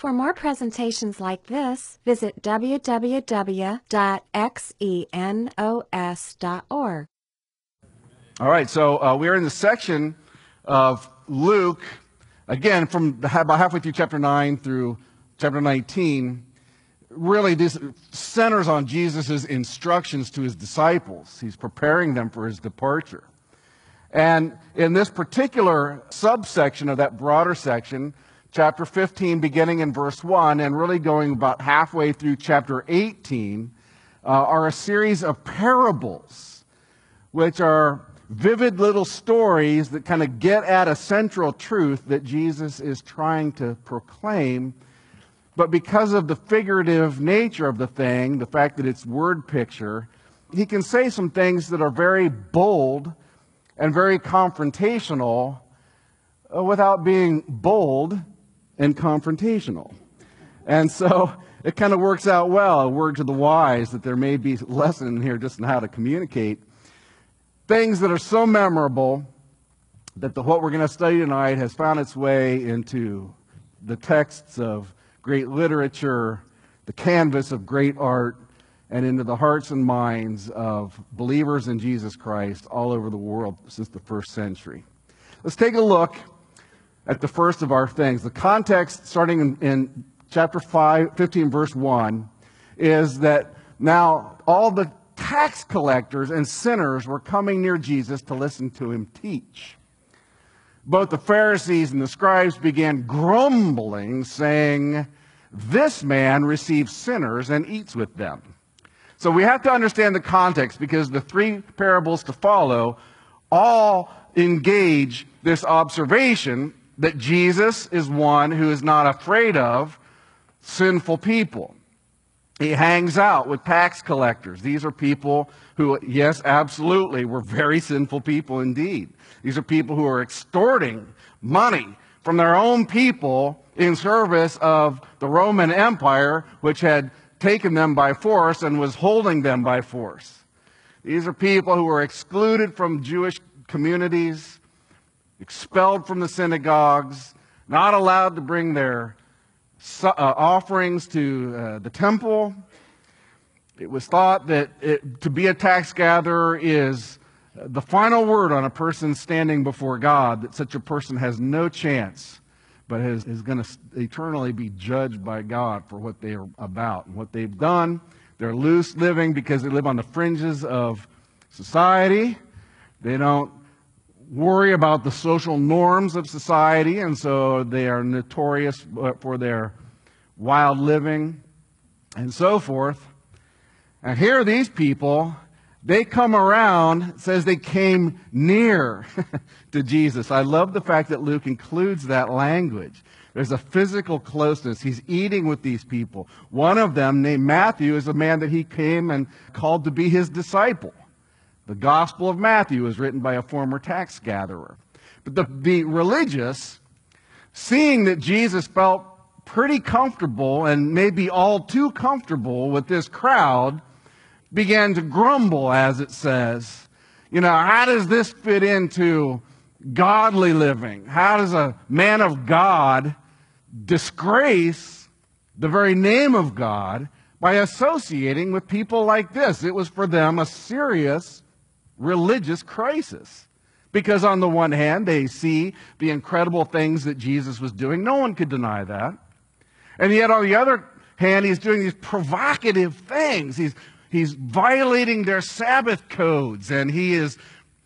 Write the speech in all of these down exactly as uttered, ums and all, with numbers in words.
For more presentations like this, visit w w w dot xenos dot org. All right, so uh, we're in the section of Luke, again, from about halfway through chapter nine through chapter nineteen. Really, this centers on Jesus' instructions to his disciples. He's preparing them for his departure. And in this particular subsection of that broader section, chapter fifteen, beginning in verse one, and really going about halfway through chapter eighteen, uh, are a series of parables, which are vivid little stories that kind of get at a central truth that Jesus is trying to proclaim. But because of the figurative nature of the thing, the fact that it's word picture, he can say some things that are very bold and very confrontational uh, without being bold and confrontational. And so it kind of works out well, a word to the wise, that there may be a lesson here just in how to communicate things that are so memorable that the, what we're going to study tonight has found its way into the texts of great literature, the canvas of great art, and into the hearts and minds of believers in Jesus Christ all over the world since the first century. Let's take a look at the first of our things. The context, starting in, in chapter five, fifteen, verse one, is that now all the tax collectors and sinners were coming near Jesus to listen to him teach. Both the Pharisees and the scribes began grumbling, saying, "This man receives sinners and eats with them." So we have to understand the context, because the three parables to follow all engage this observation that Jesus is one who is not afraid of sinful people. He hangs out with tax collectors. These are people who, yes, absolutely, were very sinful people indeed. These are people who are extorting money from their own people in service of the Roman Empire, which had taken them by force and was holding them by force. These are people who were excluded from Jewish communities, expelled from the synagogues, not allowed to bring their uh, offerings to uh, the temple. It was thought that it, to be a tax gatherer is the final word on a person standing before God, that such a person has no chance, but is, is going to eternally be judged by God for what they are about and what they've done. They're loose living because they live on the fringes of society. They don't worry about the social norms of society, and so they are notorious for their wild living and so forth. And here are these people. They come around, it says they came near to Jesus. I love the fact that Luke includes that language. There's a physical closeness. He's eating with these people. One of them, named Matthew, is a man that he came and called to be his disciple. The Gospel of Matthew was written by a former tax gatherer. But the, the religious, seeing that Jesus felt pretty comfortable, and maybe all too comfortable with this crowd, began to grumble, as it says. You know, how does this fit into godly living? How does a man of God disgrace the very name of God by associating with people like this? It was for them a serious religious crisis. Because on the one hand, they see the incredible things that Jesus was doing. No one could deny that. And yet on the other hand, he's doing these provocative things. He's He's violating their Sabbath codes, and he is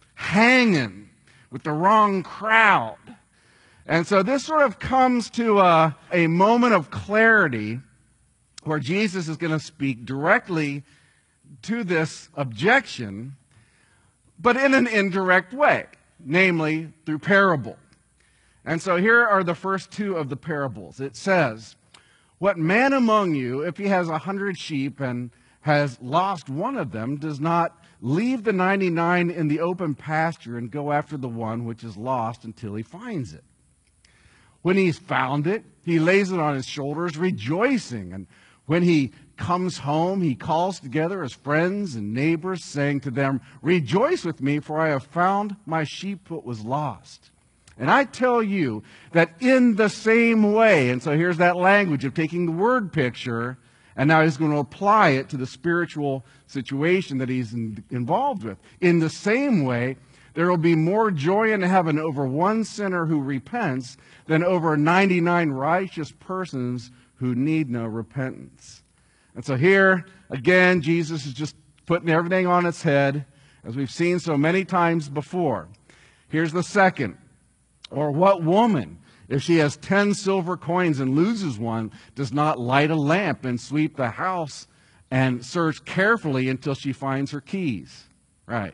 hanging with the wrong crowd. And so this sort of comes to a, a moment of clarity where Jesus is going to speak directly to this objection, but in an indirect way, namely through parable. And so here are the first two of the parables. It says, "What man among you, if he has a hundred sheep and has lost one of them, does not leave the ninety-nine in the open pasture and go after the one which is lost until he finds it? When he's found it, he lays it on his shoulders, rejoicing. And when he comes home, he calls together his friends and neighbors, saying to them, 'Rejoice with me, for I have found my sheep that was lost.' And I tell you that in the same way, and so here's that language of taking the word picture, and now he's going to apply it to the spiritual situation that he's in, involved with. In the same way, there will be more joy in heaven over one sinner who repents than over ninety-nine righteous persons who need no repentance. And so here, again, Jesus is just putting everything on its head, as we've seen so many times before. Here's the second. Or what woman, if she has ten silver coins and loses one, does not light a lamp and sweep the house and search carefully until she finds her keys? Right.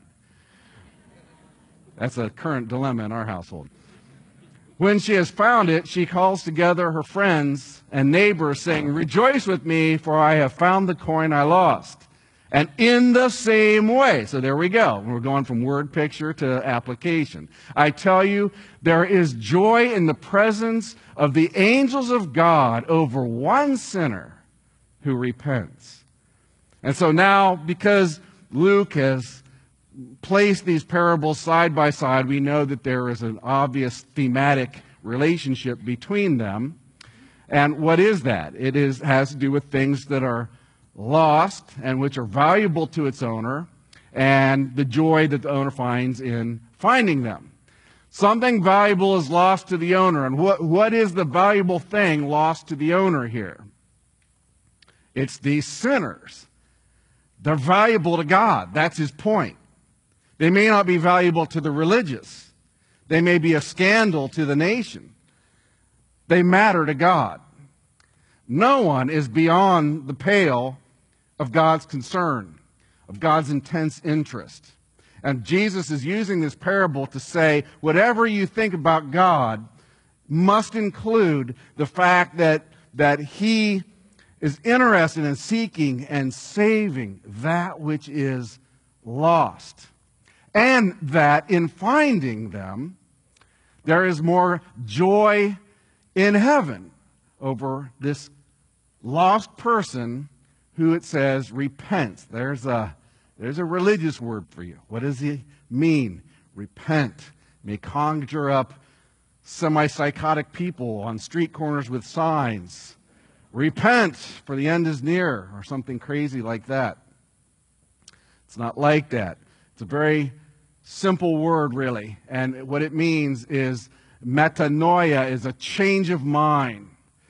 That's a current dilemma in our household. When she has found it, she calls together her friends and neighbors, saying, "Rejoice with me, for I have found the coin I lost." And in the same way, so there we go. We're going from word picture to application. I tell you, there is joy in the presence of the angels of God over one sinner who repents. And so now, because Luke has placed these parables side by side, we know that there is an obvious thematic relationship between them. And what is that? It is has to do with things that are lost and which are valuable to its owner, and the joy that the owner finds in finding them. Something valuable is lost to the owner. And what, what is the valuable thing lost to the owner here? It's these sinners. They're valuable to God. That's his point. They may not be valuable to the religious. They may be a scandal to the nation. They matter to God. No one is beyond the pale of God's concern, of God's intense interest. And Jesus is using this parable to say, whatever you think about God must include the fact that, that he is interested in seeking and saving that which is lost. And that in finding them, there is more joy in heaven over this lost person who, it says, repents. There's a, there's a religious word for you. What does he mean? Repent. It may conjure up semi-psychotic people on street corners with signs. Repent, for the end is near, or something crazy like that. It's not like that. It's a very simple word, really. And what it means is metanoia, is a change of mind,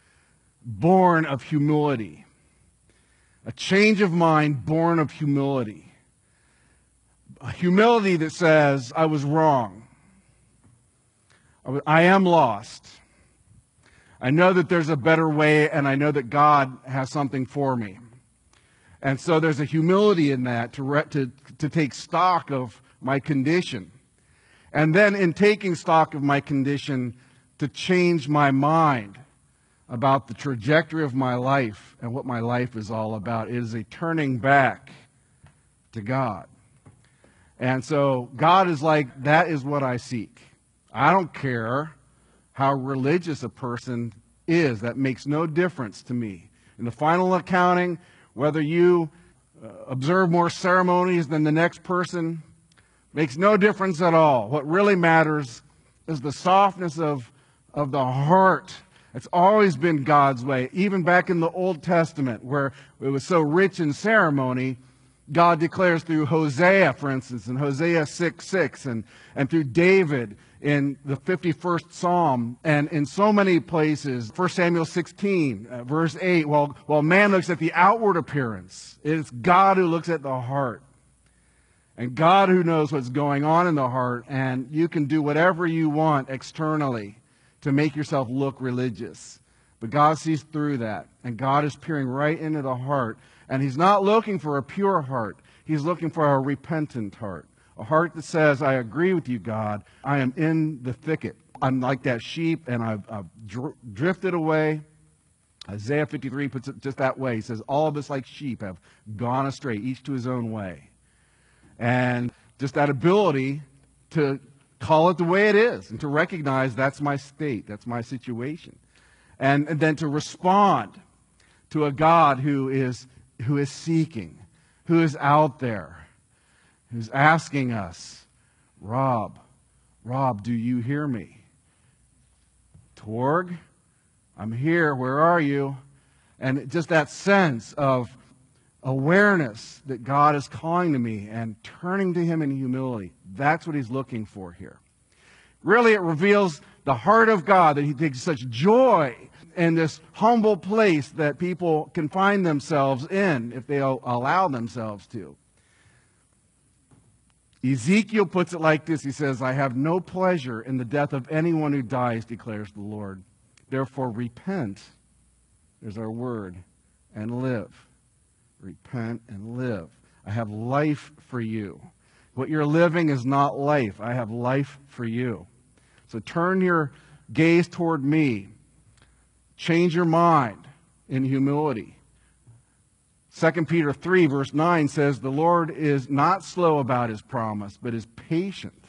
born of humility. A change of mind born of humility. A humility that says, I was wrong. I am lost. I know that there's a better way, and I know that God has something for me. And so there's a humility in that to, re- to, to take stock of my condition. And then in taking stock of my condition, to change my mind about the trajectory of my life and what my life is all about. It is a turning back to God. And so God is like, that is what I seek. I don't care how religious a person is. That makes no difference to me. In the final accounting, whether you uh, observe more ceremonies than the next person, makes no difference at all. What really matters is the softness of, of the heart. It's always been God's way. Even back in the Old Testament, where it was so rich in ceremony, God declares through Hosea, for instance, in Hosea six six, and, and through David in the fifty-first Psalm, and in so many places, First Samuel sixteen, uh, verse eight, while, while man looks at the outward appearance, it's God who looks at the heart. And God who knows what's going on in the heart, and you can do whatever you want externally to make yourself look religious. But God sees through that, and God is peering right into the heart. And he's not looking for a pure heart. He's looking for a repentant heart. A heart that says, I agree with you, God. I am in the thicket. I'm like that sheep, and I've, I've dr- drifted away. Isaiah fifty-three puts it just that way. He says, all of us like sheep have gone astray, each to his own way. And just that ability to call it the way it is and to recognize that's my state, that's my situation. And, and then to respond to a God who is, who is seeking, who is out there, who's asking us, Rob, Rob, do you hear me? Torg, I'm here. Where are you? And just that sense of awareness that God is calling to me and turning to him in humility. That's what he's looking for here. Really, it reveals the heart of God, that he takes such joy in this humble place that people can find themselves in if they allow themselves to. Ezekiel puts it like this. He says, I have no pleasure in the death of anyone who dies, declares the Lord. Therefore, repent, there's our word, and live. Repent and live. I have life for you. What you're living is not life. I have life for you. So turn your gaze toward me. Change your mind in humility. Second Peter three, verse nine says, the Lord is not slow about his promise, but is patient,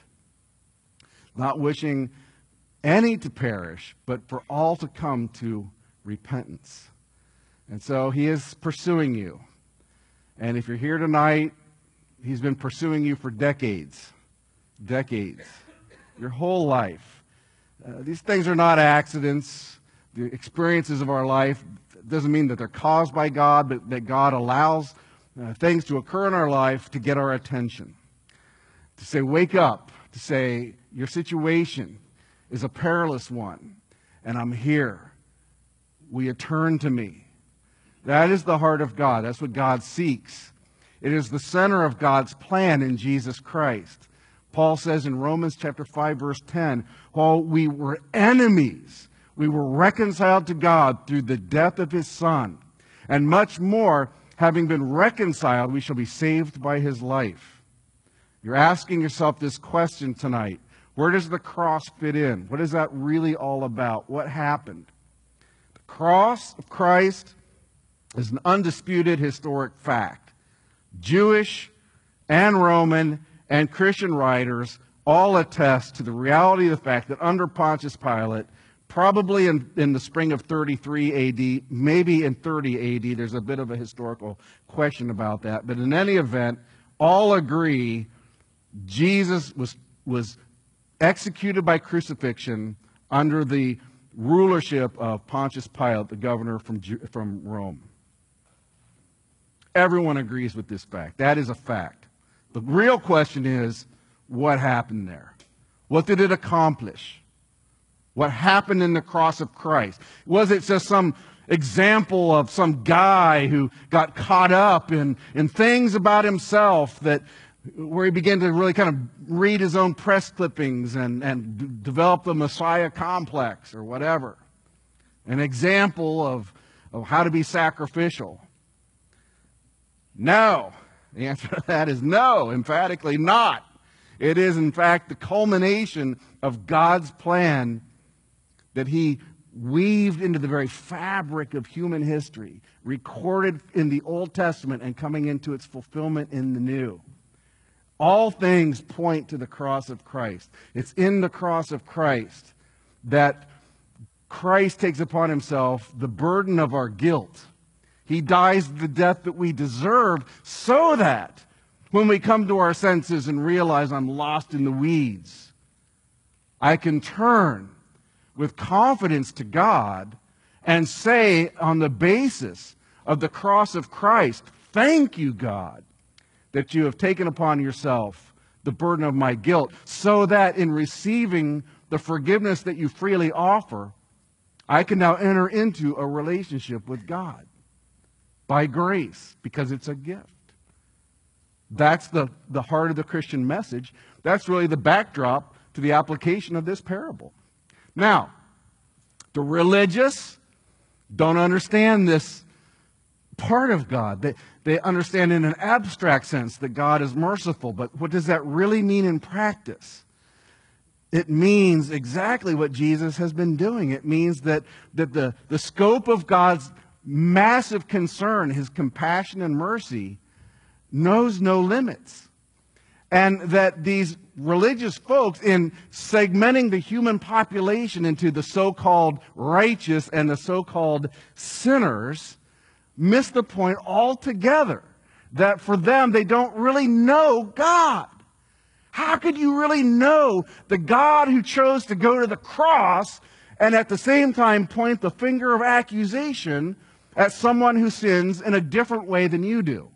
not wishing any to perish, but for all to come to repentance. And so he is pursuing you. And if you're here tonight, he's been pursuing you for decades. Decades. Your whole life. Uh, these things are not accidents. The experiences of our life doesn't mean that they're caused by God, but that God allows uh, things to occur in our life to get our attention. To say, wake up. To say, your situation is a perilous one, and I'm here. Will you turn to me? That is the heart of God. That's what God seeks. It is the center of God's plan in Jesus Christ. Paul says in Romans chapter five, verse ten, while we were enemies, we were reconciled to God through the death of his Son. And much more, having been reconciled, we shall be saved by his life. You're asking yourself this question tonight. Where does the cross fit in? What is that really all about? What happened? The cross of Christ is an undisputed historic fact. Jewish and Roman and Christian writers all attest to the reality of the fact that under Pontius Pilate, probably in, in the spring of thirty-three A D, maybe in thirty A D, there's a bit of a historical question about that, but in any event, all agree Jesus was, was executed by crucifixion under the rulership of Pontius Pilate, the governor from, from Rome. Everyone agrees with this fact. That is a fact. The real question is, what happened there? What did it accomplish? What happened in the cross of Christ? Was it just some example of some guy who got caught up in, in things about himself that where he began to really kind of read his own press clippings and, and d- develop the Messiah complex or whatever? An example of, of how to be sacrificial? No. The answer to that is no, emphatically not. It is, in fact, the culmination of God's plan that he weaved into the very fabric of human history, recorded in the Old Testament and coming into its fulfillment in the New. All things point to the cross of Christ. It's in the cross of Christ that Christ takes upon himself the burden of our guilt. He dies the death that we deserve so that when we come to our senses and realize I'm lost in the weeds, I can turn with confidence to God and say on the basis of the cross of Christ, thank you, God, that you have taken upon yourself the burden of my guilt, so that in receiving the forgiveness that you freely offer, I can now enter into a relationship with God by grace, because it's a gift. That's the, the heart of the Christian message. That's really the backdrop to the application of this parable. Now, the religious don't understand this part of God. They, they understand in an abstract sense that God is merciful, but what does that really mean in practice? It means exactly what Jesus has been doing. It means that, that the, the scope of God's massive concern, his compassion and mercy, knows no limits. And that these religious folks, in segmenting the human population into the so-called righteous and the so-called sinners, miss the point altogether. That for them, they don't really know God. How could you really know the God who chose to go to the cross and at the same time point the finger of accusation at someone who sins in a different way than you do.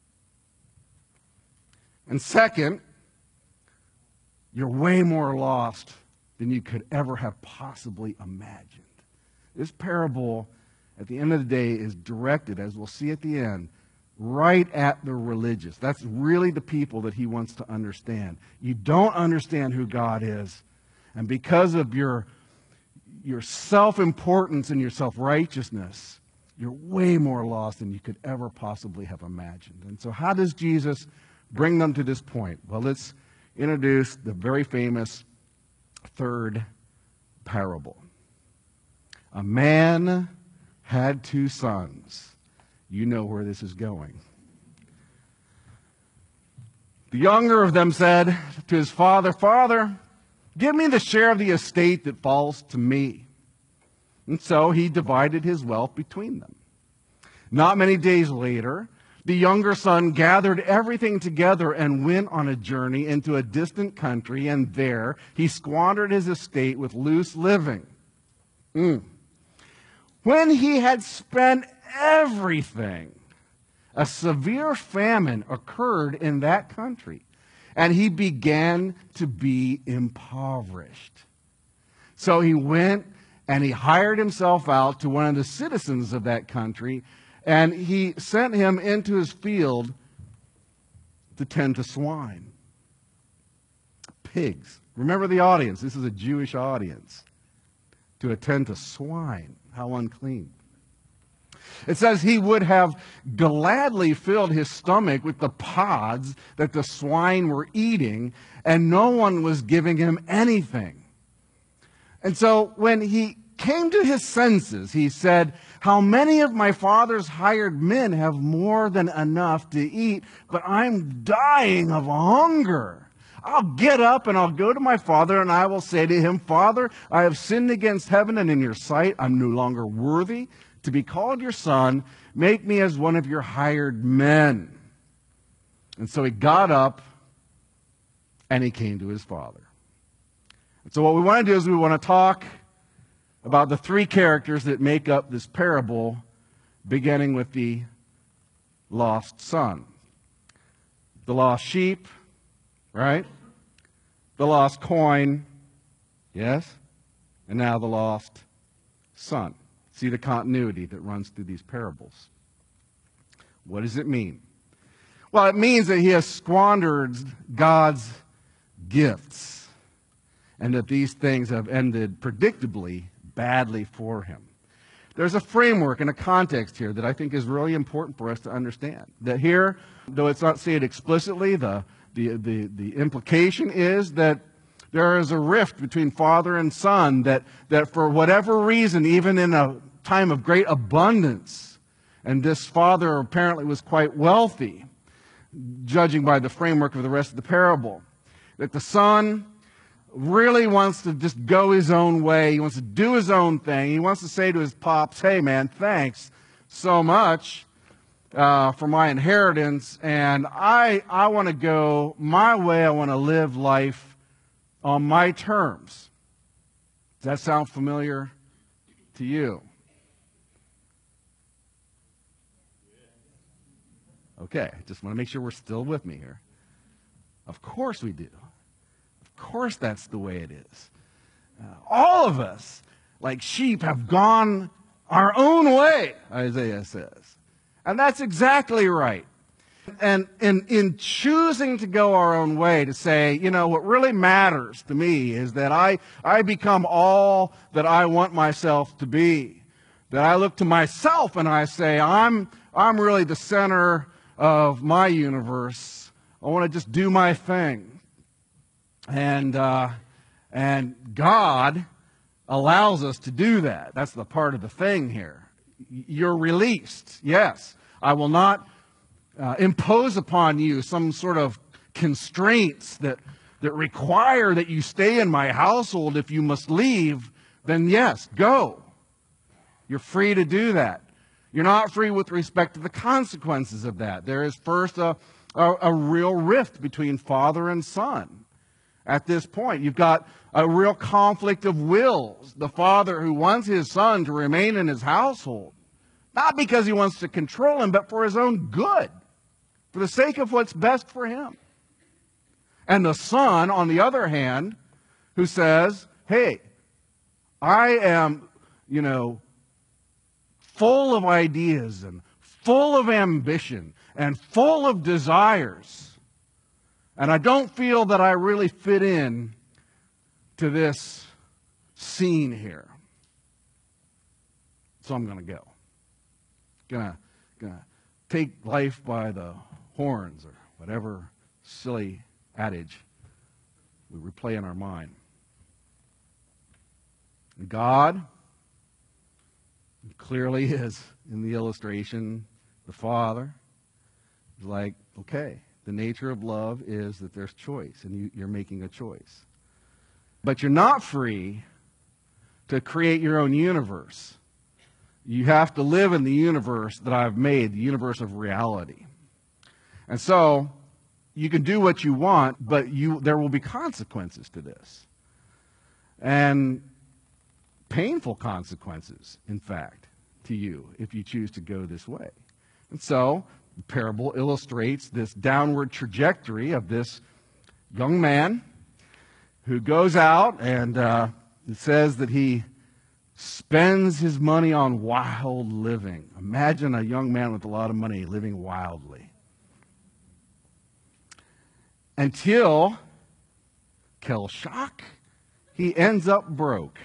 And second, you're way more lost than you could ever have possibly imagined. This parable, at the end of the day, is directed, as we'll see at the end, right at the religious. That's really the people that he wants to understand. You don't understand who God is, and because of your, your self-importance and your self-righteousness, you're way more lost than you could ever possibly have imagined. And so how does Jesus bring them to this point? Well, let's introduce the very famous third parable. A man had two sons. You know where this is going. The younger of them said to his father, "Father, give me the share of the estate that falls to me." And so he divided his wealth between them. Not many days later, the younger son gathered everything together and went on a journey into a distant country, and there he squandered his estate with loose living. Mm. When he had spent everything, a severe famine occurred in that country, and he began to be impoverished. So he went and he hired himself out to one of the citizens of that country, and he sent him into his field to tend to swine. Pigs. Remember the audience. This is a Jewish audience. To attend to swine. How unclean. It says he would have gladly filled his stomach with the pods that the swine were eating, and no one was giving him anything. And so when he came to his senses, he said, "How many of my father's hired men have more than enough to eat, but I'm dying of hunger. I'll get up and I'll go to my father, and I will say to him, 'Father, I have sinned against heaven and in your sight. I'm no longer worthy to be called your son. Make me as one of your hired men.' And so he got up and he came to his father." And so what we want to do is we want to talk about the three characters that make up this parable, beginning with the lost son. The lost sheep, right? The lost coin, yes? And now the lost son. See the continuity that runs through these parables. What does it mean? Well, it means that he has squandered God's gifts, and that these things have ended predictably badly for him. There's a framework and a context here that I think is really important for us to understand. That here, though it's not said explicitly, the, the, the, the implication is that there is a rift between father and son, that, that for whatever reason, even in a time of great abundance, and this father apparently was quite wealthy, judging by the framework of the rest of the parable, that the son really wants to just go his own way. He wants to do his own thing. He wants to say to his pops, "Hey, man, thanks so much uh, for my inheritance, and I, I want to go my way. I want to live life on my terms." Does that sound familiar to you? Okay, just want to make sure we're still with me here. Of course we do. Of course that's the way it is. Uh, all of us, like sheep, have gone our own way, Isaiah says. And that's exactly right. And in, in choosing to go our own way, to say, you know, what really matters to me is that I, I become all that I want myself to be. That I look to myself and I say, I'm, I'm really the center of my universe. I want to just do my thing. And, uh, and God allows us to do that. That's the part of the thing here. You're released. Yes. I will not uh, impose upon you some sort of constraints that, that require that you stay in my household. If you must leave, then yes, go. You're free to do that. You're not free with respect to the consequences of that. There is first a, a, a real rift between father and son. at this point. You've got a real conflict of wills. The father who wants his son to remain in his household, not because he wants to control him, but for his own good, for the sake of what's best for him. And the son, on the other hand, who says, hey, I am, you know, full of ideas and full of ambition and full of desires. And I don't feel that I really fit in to this scene here. So I'm going to go. Gonna, gonna take life by the horns, or whatever silly adage we replay in our mind. And God clearly is, in the illustration, the Father is like, okay, the nature of love is that there's choice, and you, you're making a choice. But you're not free to create your own universe. You have to live in the universe that I've made, the universe of reality. And so, you can do what you want, but you, there will be consequences to this. And painful consequences, in fact, to you if you choose to go this way. And so, the parable illustrates this downward trajectory of this young man who goes out, and uh, it says that he spends his money on wild living. Imagine a young man with a lot of money living wildly. Until, Kel shock, he ends up broke.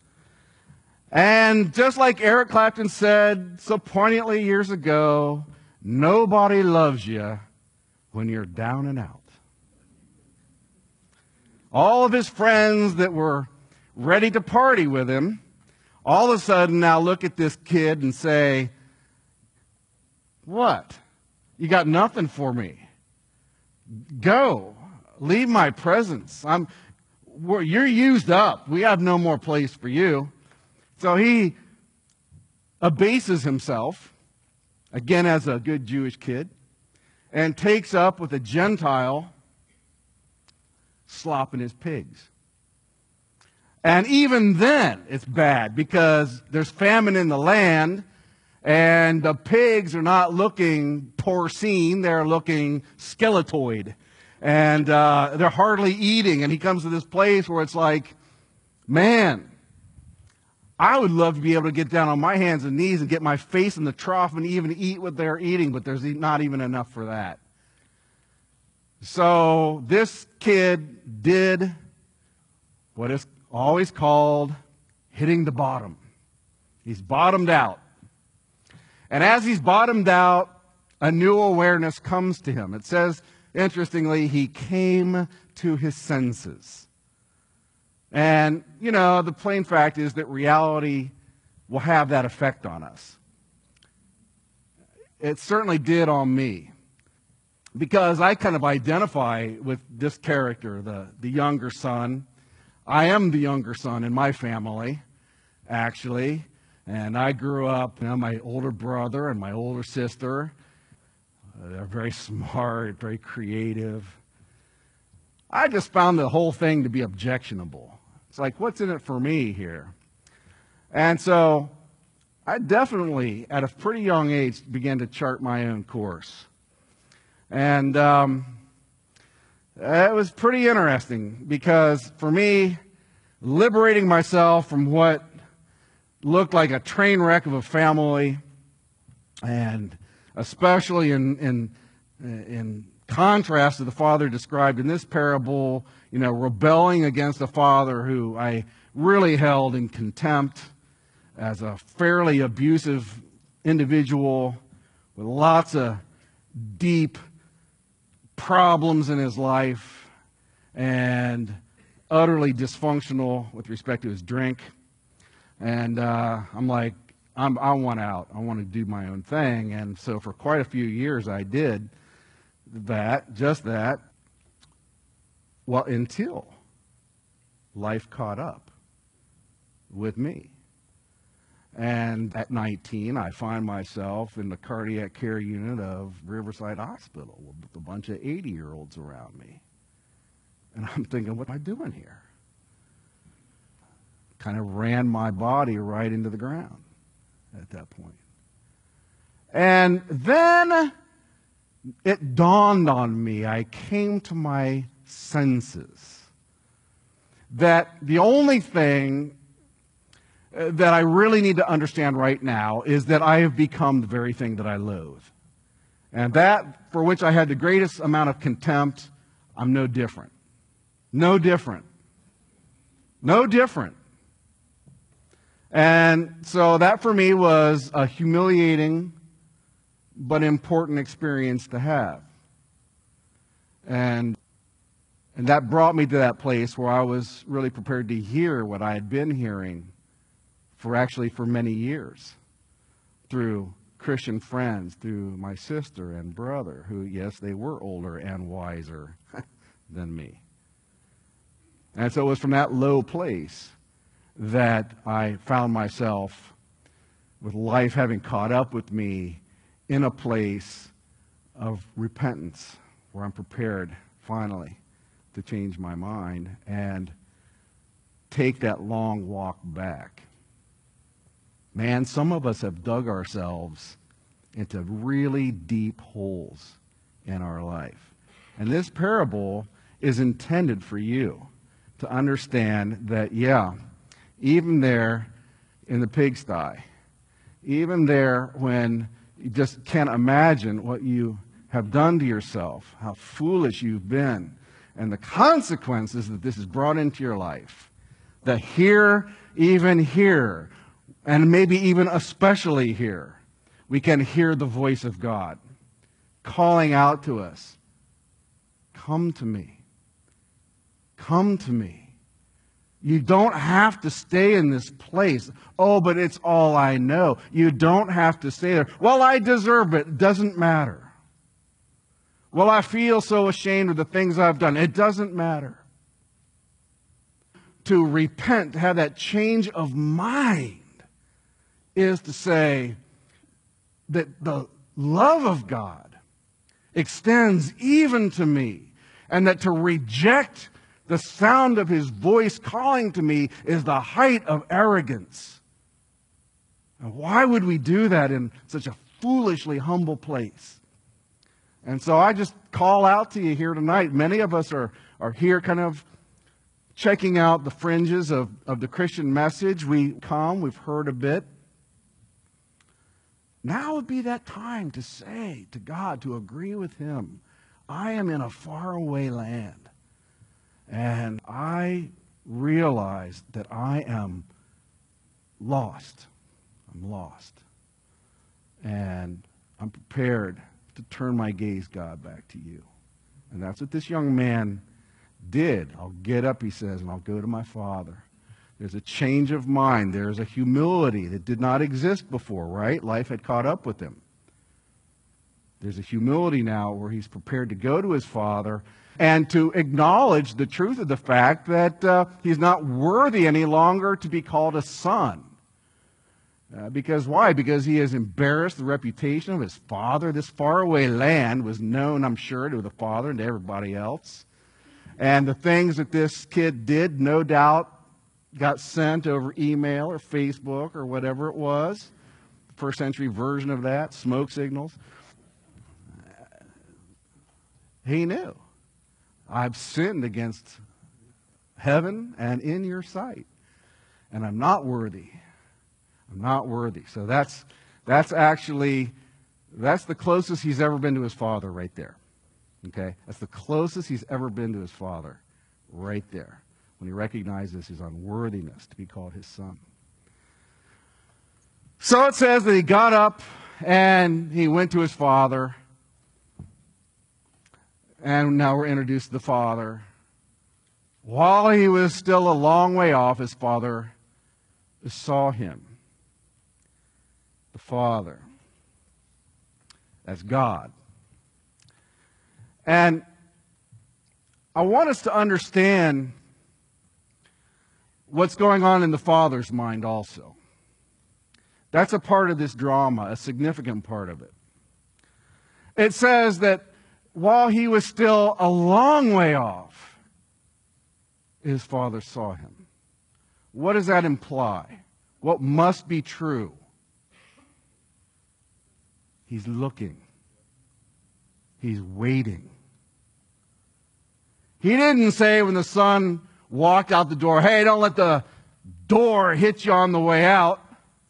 And just like Eric Clapton said so poignantly years ago, nobody loves you when you're down and out. All of his friends that were ready to party with him, all of a sudden now look at this kid and say, what? You got nothing for me. Go. Leave my presence. I'm, we're, you're used up. We have no more place for you. So he abases himself, again as a good Jewish kid, and takes up with a Gentile slopping his pigs. And even then, it's bad because there's famine in the land, and the pigs are not looking porcine, they're looking skeletoid. And uh, they're hardly eating, and he comes to this place where it's like, man, I would love to be able to get down on my hands and knees and get my face in the trough and even eat what they're eating, but there's not even enough for that. So this kid did what is always called hitting the bottom. He's bottomed out. And as he's bottomed out, a new awareness comes to him. It says, interestingly, he came to his senses. And, you know, the plain fact is that reality will have that effect on us. It certainly did on me. Because I kind of identify with this character, the, the younger son. I am the younger son in my family, actually. And I grew up, you know, my older brother and my older sister. Uh, they're very smart, very creative. I just found the whole thing to be objectionable. It's like, what's in it for me here? And so I definitely, at a pretty young age, began to chart my own course. And um, it was pretty interesting because for me, liberating myself from what looked like a train wreck of a family, and especially in, in, in contrast to the father described in this parable, you know, rebelling against a father who I really held in contempt as a fairly abusive individual with lots of deep problems in his life and utterly dysfunctional with respect to his drink. And uh, I'm like, I'm, I want out. I want to do my own thing. And so for quite a few years I did that, just that, well, until life caught up with me. And at nineteen, I find myself in the cardiac care unit of Riverside Hospital with a bunch of eighty-year-olds around me. And I'm thinking, what am I doing here? Kind of ran my body right into the ground at that point. And then it dawned on me, I came to my senses, that the only thing that I really need to understand right now is that I have become the very thing that I loathe. And that for which I had the greatest amount of contempt, I'm no different. No different. No different. And so that for me was a humiliating but important experience to have. And, and that brought me to that place where I was really prepared to hear what I had been hearing for actually for many years through Christian friends, through my sister and brother, who, yes, they were older and wiser than me. And so it was from that low place that I found myself, with life having caught up with me, in a place of repentance where I'm prepared finally to change my mind and take that long walk back. Man, some of us have dug ourselves into really deep holes in our life. And this parable is intended for you to understand that, yeah, even there in the pigsty, even there when you just can't imagine what you have done to yourself, how foolish you've been, and the consequences that this has brought into your life, that here, even here, and maybe even especially here, we can hear the voice of God calling out to us, come to me. Come to me. You don't have to stay in this place. Oh, but it's all I know. You don't have to stay there. Well, I deserve it. It doesn't matter. Well, I feel so ashamed of the things I've done. It doesn't matter. To repent, to have that change of mind, is to say that the love of God extends even to me, and that to reject the sound of His voice calling to me is the height of arrogance. And why would we do that in such a foolishly humble place? And so I just call out to you here tonight. Many of us are, are here kind of checking out the fringes of, of the Christian message. We come, we've heard a bit. Now would be that time to say to God, to agree with Him, I am in a faraway land. And I realize that I am lost. I'm lost. And I'm prepared to turn my gaze, God, back to you. And that's what this young man did. I'll get up, he says, and I'll go to my father. There's a change of mind. There's a humility that did not exist before, right? Life had caught up with him. There's a humility now where he's prepared to go to his father and to acknowledge the truth of the fact that uh, he's not worthy any longer to be called a son. Uh, because why? Because he has embarrassed the reputation of his father. This faraway land was known, I'm sure, to the father and to everybody else. And the things that this kid did, no doubt, got sent over email or Facebook or whatever it was. First century version of that, smoke signals. He knew. I've sinned against heaven and in your sight. And I'm not worthy. I'm not worthy. So that's that's actually, that's the closest he's ever been to his father right there. Okay? That's the closest he's ever been to his father right there, when he recognizes his unworthiness to be called his son. So it says that he got up and he went to his father. And now we're introduced to the father. While he was still a long way off, his father saw him. The Father. That's God. And I want us to understand what's going on in the Father's mind also. That's a part of this drama, a significant part of it. It says that while he was still a long way off, his father saw him. What does that imply? What must be true? He's looking. He's waiting. He didn't say when the son walked out the door, hey, don't let the door hit you on the way out.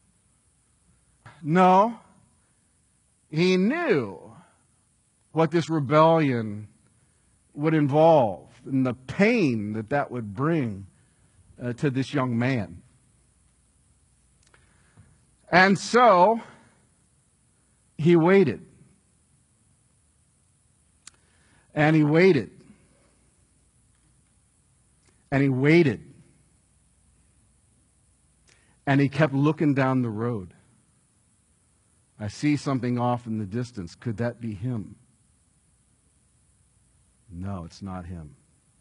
No. He knew what this rebellion would involve and the pain that that would bring uh, to this young man. And so he waited. And he waited. And he waited. And he kept looking down the road. I see something off in the distance. Could that be him? No, it's not him.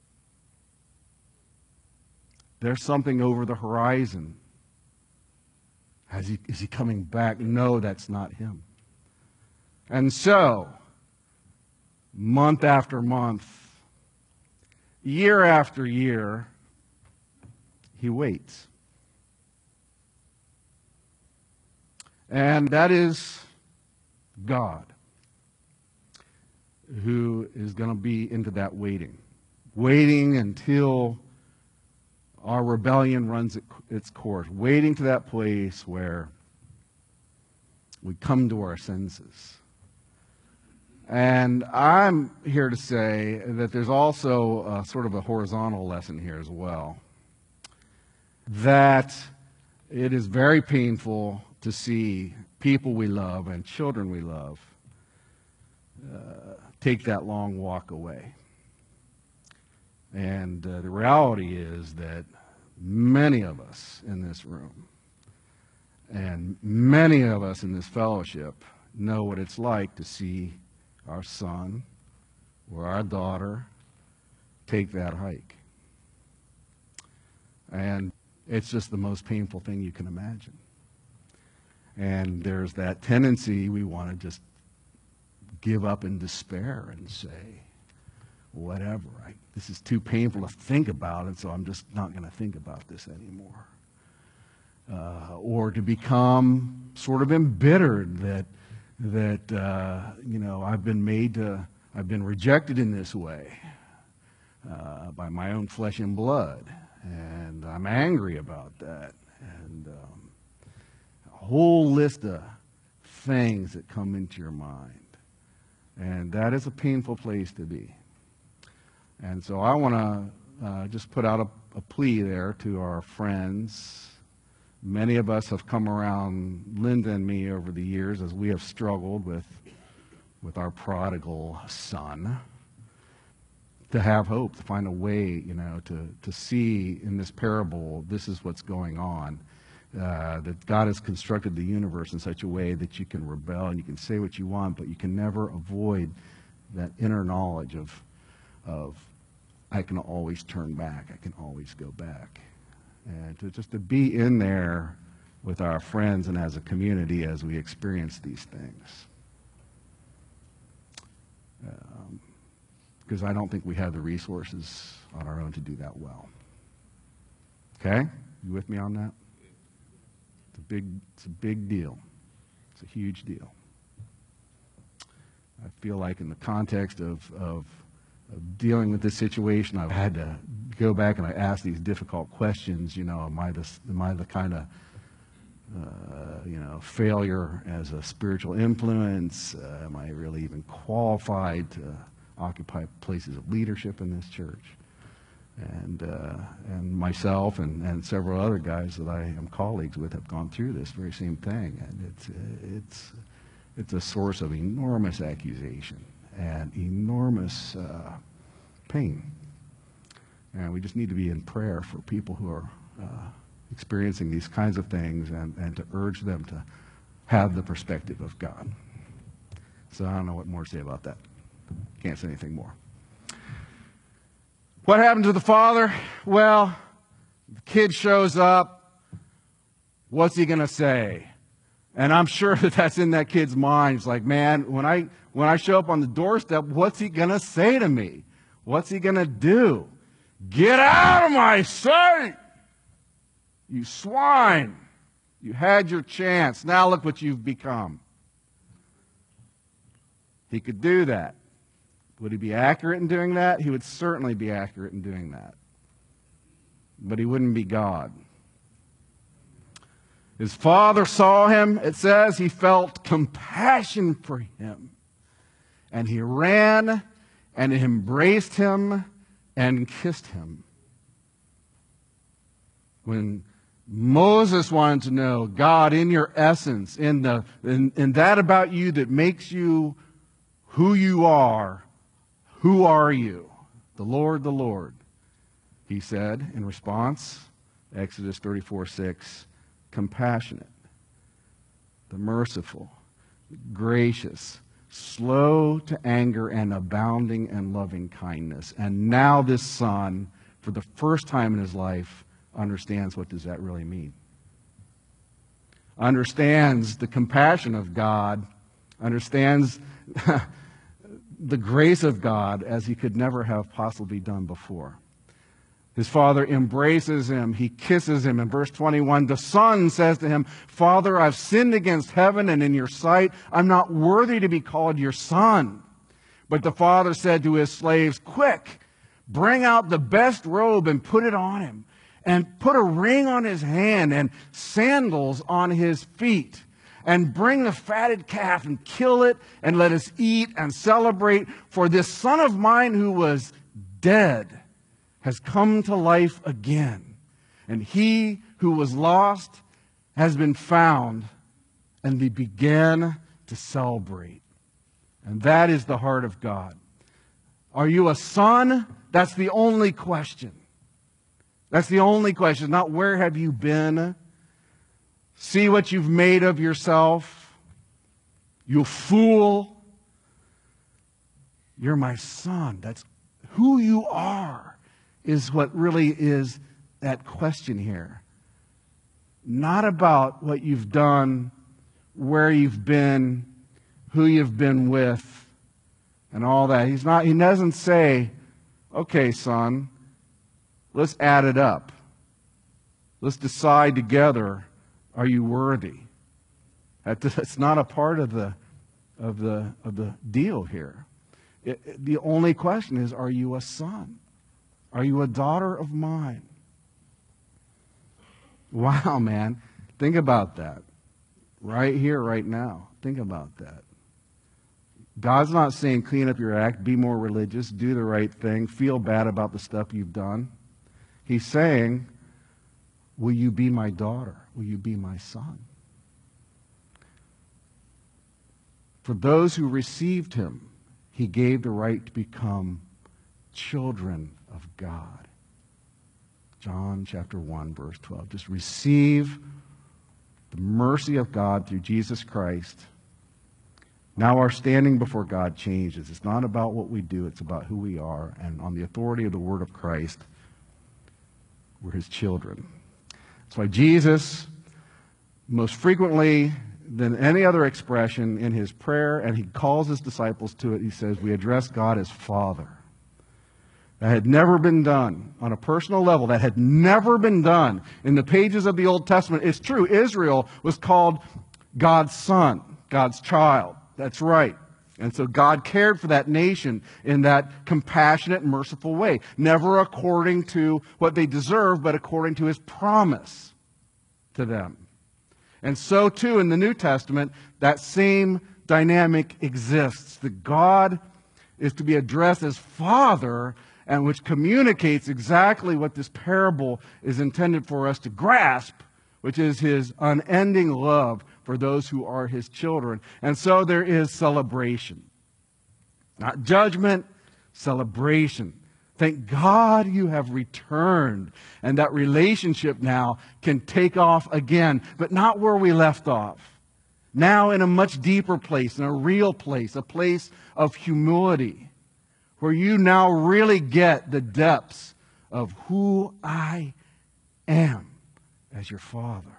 There's something over the horizon. Has he, is he coming back? No, that's not him. And so, month after month, year after year, he waits. And that is God, who is going to be into that waiting. Waiting until our rebellion runs its course. Waiting to that place where we come to our senses. And I'm here to say that there's also a, sort of a horizontal lesson here as well. That it is very painful to see people we love and children we love uh, take that long walk away. And uh, the reality is that many of us in this room and many of us in this fellowship know what it's like to see our son or our daughter take that hike. And it's just the most painful thing you can imagine. And there's that tendency we want to just give up in despair and say, whatever, I, this is too painful to think about, and so I'm just not going to think about this anymore. Uh, or to become sort of embittered that, that uh, you know, I've been made to, I've been rejected in this way uh, by my own flesh and blood, and I'm angry about that. And um, whole list of things that come into your mind. And that is a painful place to be. And so I want to uh, just put out a, a plea there to our friends. Many of us have come around Linda and me over the years as we have struggled with, with our prodigal son, to have hope, to find a way, you know, to, to see in this parable, this is what's going on. Uh, that God has constructed the universe in such a way that you can rebel and you can say what you want, but you can never avoid that inner knowledge of, of I can always turn back, I can always go back. And to just to be in there with our friends and as a community as we experience these things. Um, because I don't think we have the resources on our own to do that well. Okay? You with me on that? It's a big, it's a big deal. It's a huge deal. I feel like in the context of, of, of dealing with this situation, I've had to go back and I ask these difficult questions. You know, am I the, am I the kind of, uh, you know, failure as a spiritual influence? Uh, am I really even qualified to occupy places of leadership in this church? And uh, and myself and, and several other guys that I am colleagues with have gone through this very same thing, and it's it's it's a source of enormous accusation and enormous uh, pain. And we just need to be in prayer for people who are uh, experiencing these kinds of things, and, and to urge them to have the perspective of God. So I don't know what more to say about that. Can't say anything more. What happened to the father? Well, the kid shows up. What's he going to say? And I'm sure that that's in that kid's mind. It's like, man, when I when I show up on the doorstep, what's he going to say to me? What's he going to do? Get out of my sight! You swine! You had your chance. Now look what you've become. He could do that. Would he be accurate in doing that? He would certainly be accurate in doing that. But he wouldn't be God. His father saw him. It says he felt compassion for him. And he ran and embraced him and kissed him. When Moses wanted to know, God, in your essence, in, the, in, in that about you that makes you who you are, who are you? The Lord, the Lord. He said in response, Exodus thirty-four six, compassionate, the merciful, gracious, slow to anger, and abounding in loving kindness. And now this son, for the first time in his life, understands what does that really mean. Understands the compassion of God, understands the grace of God as he could never have possibly done before. His father embraces him. He kisses him. In verse twenty-one, the son says to him, Father, I've sinned against heaven and in your sight. I'm not worthy to be called your son. But the father said to his slaves, quick, bring out the best robe and put it on him, and put a ring on his hand and sandals on his feet. And bring the fatted calf and kill it, and let us eat and celebrate. For this son of mine who was dead has come to life again. And he who was lost has been found. And they began to celebrate. And that is the heart of God. Are you a son? That's the only question. That's the only question. Not where have you been? See what you've made of yourself. You fool. You're my son. That's who you are, is what really is that question here. Not about what you've done, where you've been, who you've been with, and all that. He's not, he doesn't say, okay, son, let's add it up. Let's decide together. Are you worthy? That's not a part of the of the of the deal here. It, it, the only question is, are you a son? Are you a daughter of mine? Wow, man. Think about that. Right here, right now. Think about that. God's not saying clean up your act, be more religious, do the right thing, feel bad about the stuff you've done. He's saying, will you be my daughter? Will you be my son? For those who received him, he gave the right to become children of God. John chapter one, verse twelve. Just receive the mercy of God through Jesus Christ. Now our standing before God changes. It's not about what we do, it's about who we are. And on the authority of the word of Christ, we're his children. That's why Jesus, most frequently than any other expression in his prayer, and he calls his disciples to it, he says, we address God as Father. That had never been done on a personal level. That had never been done in the pages of the Old Testament. It's true, Israel was called God's son, God's child. That's right. And so God cared for that nation in that compassionate, merciful way. Never according to what they deserved, but according to his promise to them. And so too in the New Testament, that same dynamic exists. That God is to be addressed as Father, and which communicates exactly what this parable is intended for us to grasp, which is his unending love for those who are his children. And so there is celebration. Not judgment, celebration. Thank God you have returned. And that relationship now can take off again, but not where we left off. Now in a much deeper place, in a real place, a place of humility, where you now really get the depths of who I am as your Father.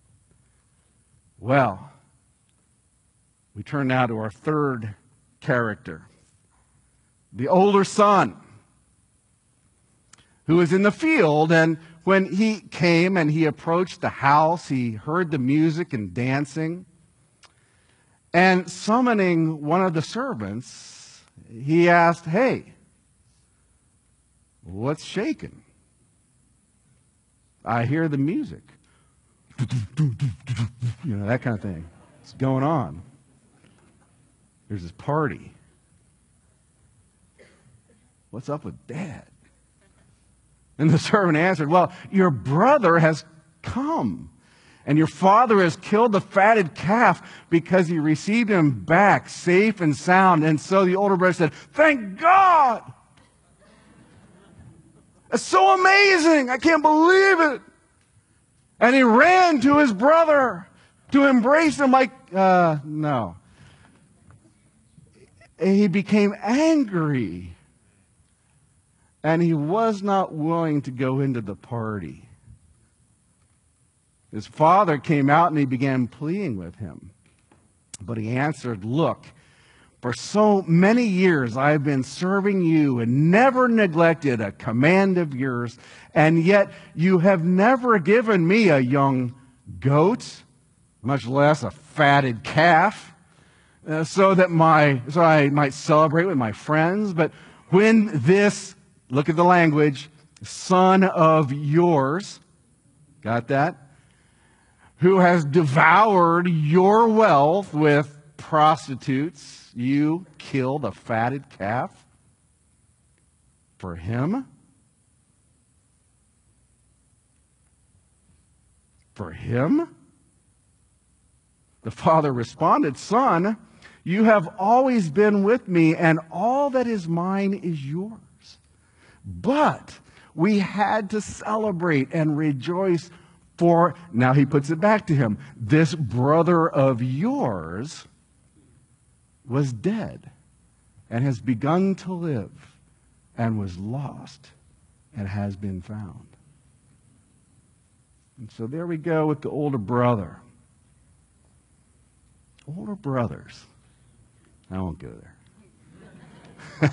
Well, we turn now to our third character, the older son. who was in the field. And when he came and he approached the house, he heard the music and dancing. And summoning one of the servants, he asked, "Hey, what's shaking? I hear the music." You know, that kind of thing. What's going on? There's this party. What's up with Dad? And the servant answered, "Well, your brother has come, and your father has killed the fatted calf because he received him back safe and sound." And so the older brother said, "Thank God! That's so amazing! I can't believe it!" And he ran to his brother to embrace him like, uh, no. He became angry. And he was not willing to go into the party. His father came out and he began pleading with him. But he answered, "Look, for so many years I have been serving you and never neglected a command of yours, and yet you have never given me a young goat, much less a fatted calf, uh, so that my so I might celebrate with my friends. But when this," look at the language, "son of yours," got that? "who has devoured your wealth with prostitutes, you killed a fatted calf for him?" For him? The father responded, "Son, you have always been with me, and all that is mine is yours. But we had to celebrate and rejoice for," now he puts it back to him, "this brother of yours was dead and has begun to live, and was lost and has been found." And so there we go with the older brother. Older brothers. I won't go there.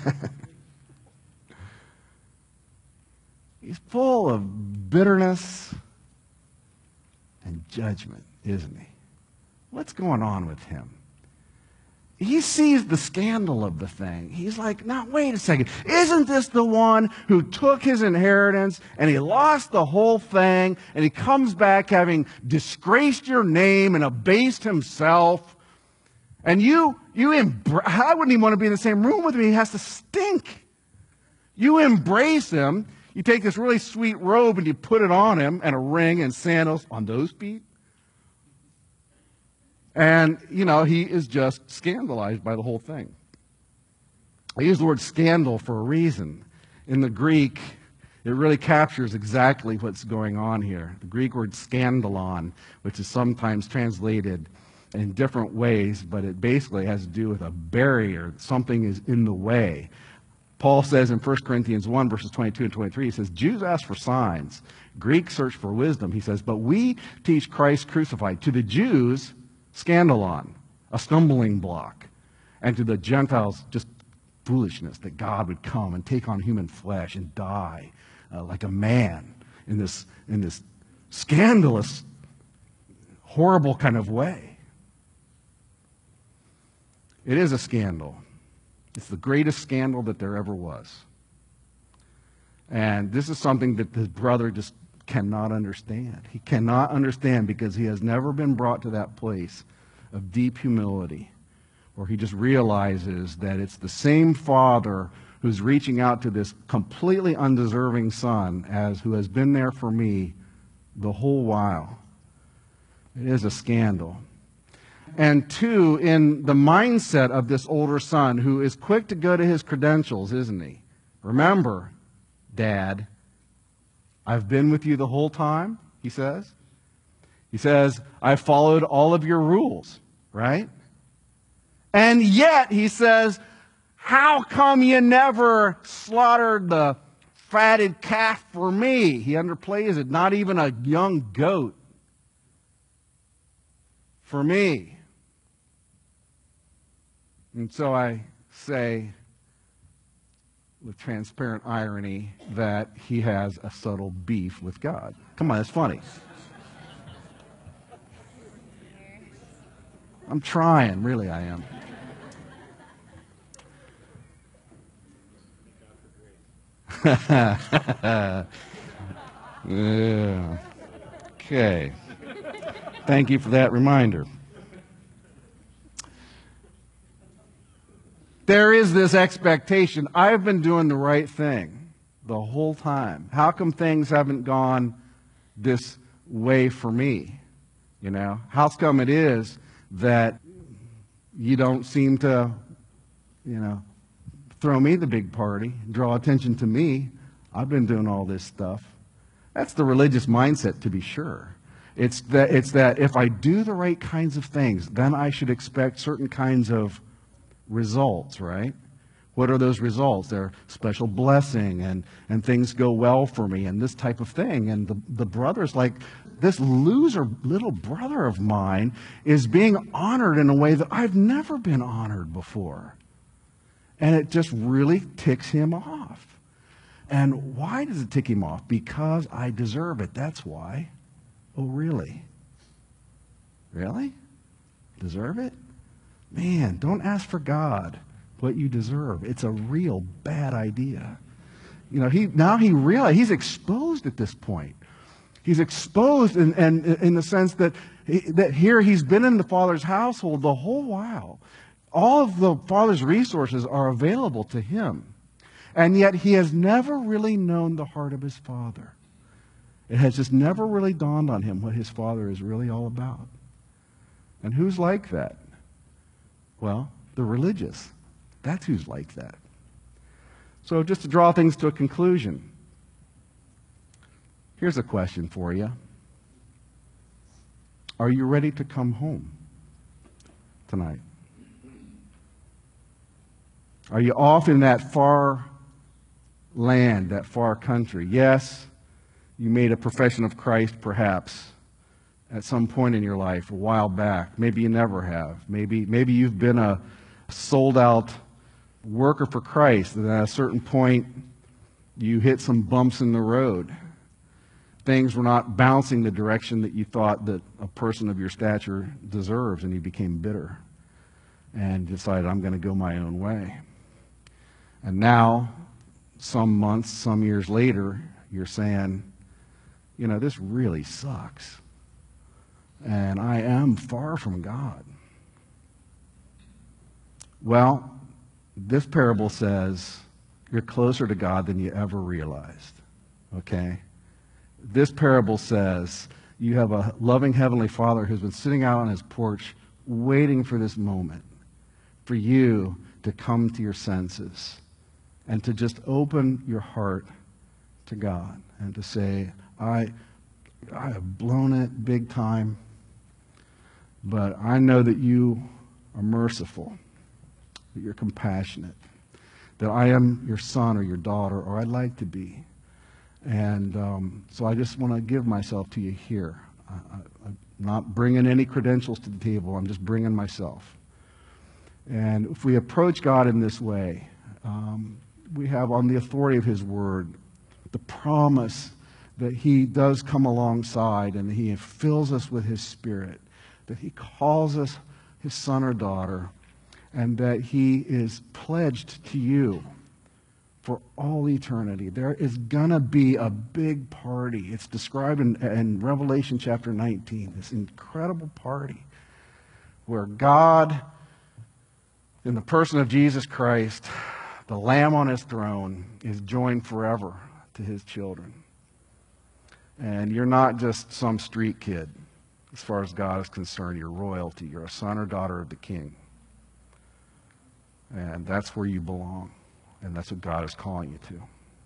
He's full of bitterness and judgment, isn't he? What's going on with him? He sees the scandal of the thing. He's like, "Now, wait a second. Isn't this the one who took his inheritance and he lost the whole thing, and he comes back having disgraced your name and abased himself? And you, you, embra- I wouldn't even want to be in the same room with him. He has to stink. You embrace him. You take this really sweet robe and you put it on him, and a ring and sandals on those feet. And, you know, he is just scandalized by the whole thing." I use the word scandal for a reason. In the Greek, it really captures exactly what's going on here. The Greek word scandalon, which is sometimes translated in different ways, but it basically has to do with a barrier. Something is in the way. Paul says in First Corinthians one, verses twenty-two and twenty-three, he says, "Jews ask for signs, Greeks search for wisdom." He says, "But we teach Christ crucified. To the Jews, scandalon, a stumbling block, and to the Gentiles, just foolishness, that God would come and take on human flesh and die uh, like a man in this, in this scandalous, horrible kind of way." It is a scandal. It's the greatest scandal that there ever was. And this is something that the brother just cannot understand. He cannot understand because he has never been brought to that place of deep humility where he just realizes that it's the same father who's reaching out to this completely undeserving son as who has been there for me the whole while. It is a scandal. And two, in the mindset of this older son who is quick to go to his credentials, isn't he? "Remember, Dad, I've been with you the whole time," he says. He says, "I followed all of your rules," right? And yet, he says, "How come you never slaughtered the fatted calf for me?" He underplays it. Not even a young goat for me. And so I say, with transparent irony that he has a subtle beef with God. Come on, that's funny. I'm trying, really I am. Yeah. Okay. Thank you for that reminder. There is this expectation. I've been doing the right thing the whole time. How come things haven't gone this way for me? You know, how come it is that you don't seem to, you know, throw me the big party, draw attention to me? I've been doing all this stuff. That's the religious mindset, to be sure. It's that, it's that if I do the right kinds of things, then I should expect certain kinds of results, right? What are those results? They're special blessing and, and things go well for me and this type of thing. And the, the brother's like, this loser little brother of mine is being honored in a way that I've never been honored before. And it just really ticks him off. And why does it tick him off? Because I deserve it. That's why. Oh, really? Really? Deserve it? Man, don't ask for God what you deserve. It's a real bad idea. You know, he now he realized he's exposed at this point. He's exposed in, in, in the sense that, he, that here he's been in the Father's household the whole while. All of the Father's resources are available to him. And yet he has never really known the heart of his Father. It has just never really dawned on him what his Father is really all about. And who's like that? Well, the religious. That's who's like that. So just to draw things to a conclusion, here's a question for you. Are you ready to come home tonight? Are you off in that far land, that far country? Yes, you made a profession of Christ perhaps at some point in your life a while back. Maybe you never have. Maybe, maybe you've been a sold-out worker for Christ, and at a certain point you hit some bumps in the road. Things were not bouncing the direction that you thought that a person of your stature deserves, and you became bitter and decided, I'm going to go my own way. And now, some months, some years later, you're saying, you know, this really sucks. And I am far from God. Well, this parable says you're closer to God than you ever realized. Okay? This parable says you have a loving Heavenly Father who's been sitting out on his porch waiting for this moment, for you to come to your senses and to just open your heart to God and to say, I, I have blown it big time, but I know that you are merciful, that you're compassionate, that I am your son or your daughter, or I'd like to be. And um, so I just want to give myself to you here. I, I, I'm not bringing any credentials to the table. I'm just bringing myself. And if we approach God in this way, um, we have on the authority of his word the promise that he does come alongside and he fills us with his Spirit, that he calls us his son or daughter, and that he is pledged to you for all eternity. There is going to be a big party. It's described in, in Revelation chapter nineteen, this incredible party where God, in the person of Jesus Christ, the Lamb on his throne, is joined forever to his children. And you're not just some street kid. As far as God is concerned, you're royalty. You're a son or daughter of the King. And that's where you belong. And that's what God is calling you to.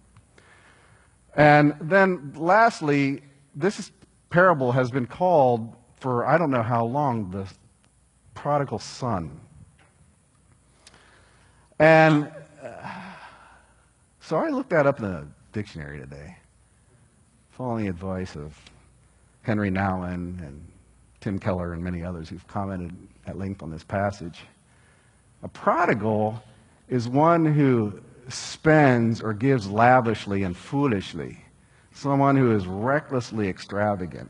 And then lastly, this parable has been called for I don't know how long, the prodigal son. And uh, so I looked that up in the dictionary today, following the advice of Henry Nouwen and Tim Keller and many others who've commented at length on this passage. A prodigal is one who spends or gives lavishly and foolishly, someone who is recklessly extravagant.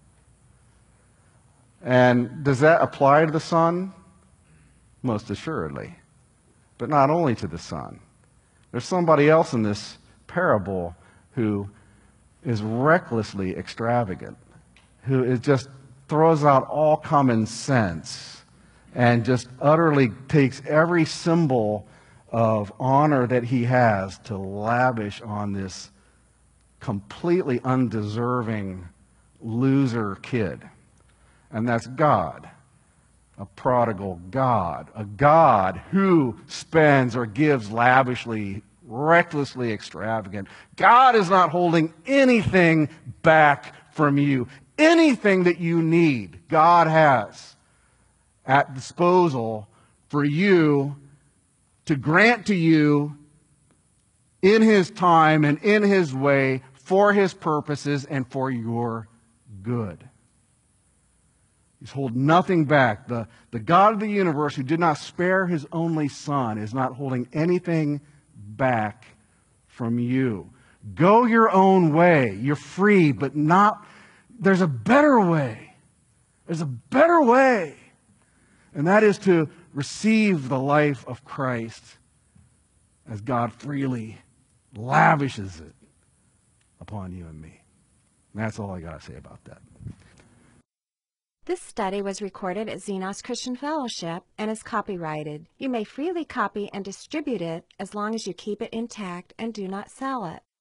And does that apply to the Son? Most assuredly. But not only to the Son. There's somebody else in this parable who is recklessly extravagant, who is just throws out all common sense and just utterly takes every symbol of honor that he has to lavish on this completely undeserving loser kid. And that's God, a prodigal God, a God who spends or gives lavishly, recklessly extravagant. God is not holding anything back from you. Anything that you need, God has at disposal for you to grant to you in His time and in His way for His purposes and for your good. He's holding nothing back. The, the God of the universe who did not spare His only Son is not holding anything back from you. Go your own way. You're free, but not, there's a better way. There's a better way. And that is to receive the life of Christ as God freely lavishes it upon you and me. And that's all I got to say about that. This study was recorded at Xenos Christian Fellowship and is copyrighted. You may freely copy and distribute it as long as you keep it intact and do not sell it.